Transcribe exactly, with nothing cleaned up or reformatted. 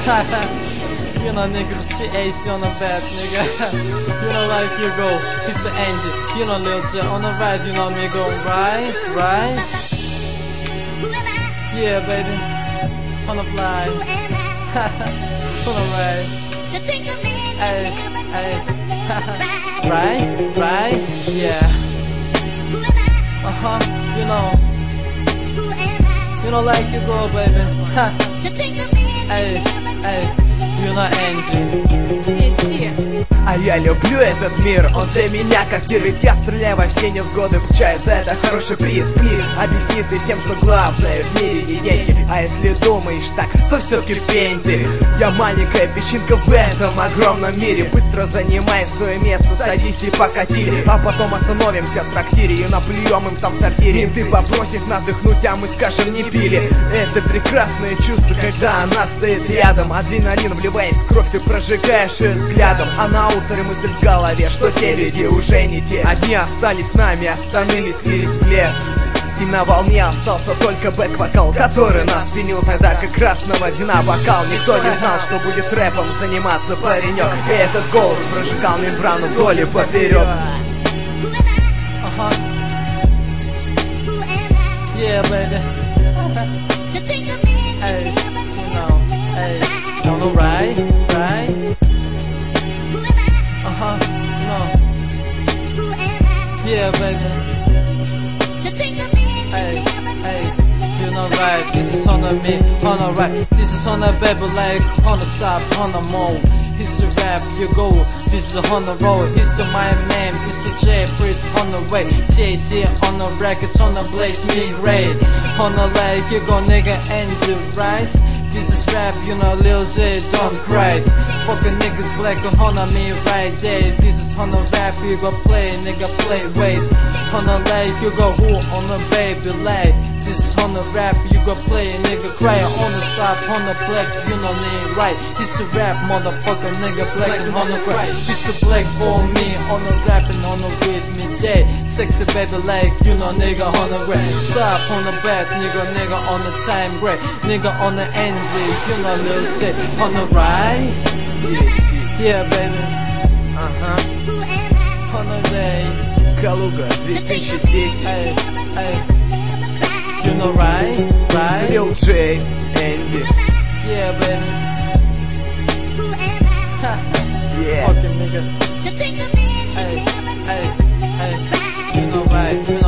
You know niggas T A C on the back, nigga. You know like you go, it's the engine. You know Lil J on the right, you know me go right, right. Yeah baby, on the fly. On the right. Hey, hey. Right, right, yeah. Uh-huh, you know. You know like you go baby. Hey, hey. You know Энди. А я люблю этот мир, он для меня как тир. Ведь я стреляю во все невзгоды, получаю за это хороший приз. Плиз, объясни ты всем, что главное в мире не деньги. А если думаешь так, то все-таки пень ты. Я маленькая песчинка в этом огромном мире. Быстро занимай свое место, садись и покати. А потом остановимся в трактире и наплюем им там в сортире. Менты попросят надыхнуть, а мы скажем не пили. Это прекрасное чувство, когда она стоит рядом. Адреналин вливаясь в кровь, ты прожигаешь ее взглядом. А на утро мысль в голове, что те люди уже не те. Одни остались с нами, остальные слились в плед. И на волне остался только бэк-вокал, который нас пьянил тогда, как красного вина бокал. Никто не знал, что будет рэпом заниматься паренек. И этот голос прожигал мембрану вдоль и поперек. Yeah baby. Hey, you know, hey, you know right, right. Uh-huh, no. Yeah baby. Hey, hey, you know right. This is on the me, on the right. This is on the baby like on the stop, on the mode. It's the rap, you go. This is on the road. It's the my name. It's the J Priest on the way. J C on the records on the blaze me raid. On the leg, you go nigga and the rise. This is rap, you know Lil J, don't cry. Fucking niggas black on me right there. This is on the rap, you go play, nigga play ways. On the leg, you go who on the baby leg. This is on the rap, you go play, nigga cry. On the stop, on the black, you know me right. It's the rap, motherfucker, nigga black and on the cry. It's the black for me, on the rap and on the with me day. Sexy baby like, you know nigga on the rap. Stop on the back, nigga, nigga on the time gray. Nigga on the N G, you know Lil J. On the right, yeah baby. Uh-huh. On the days, Калуга, две тысячи десять. Hey, hey. You know right, right. Lil J, Энди. Yeah baby. Yeah. Fucking nigga. Hey, hey, hey. You know right, you know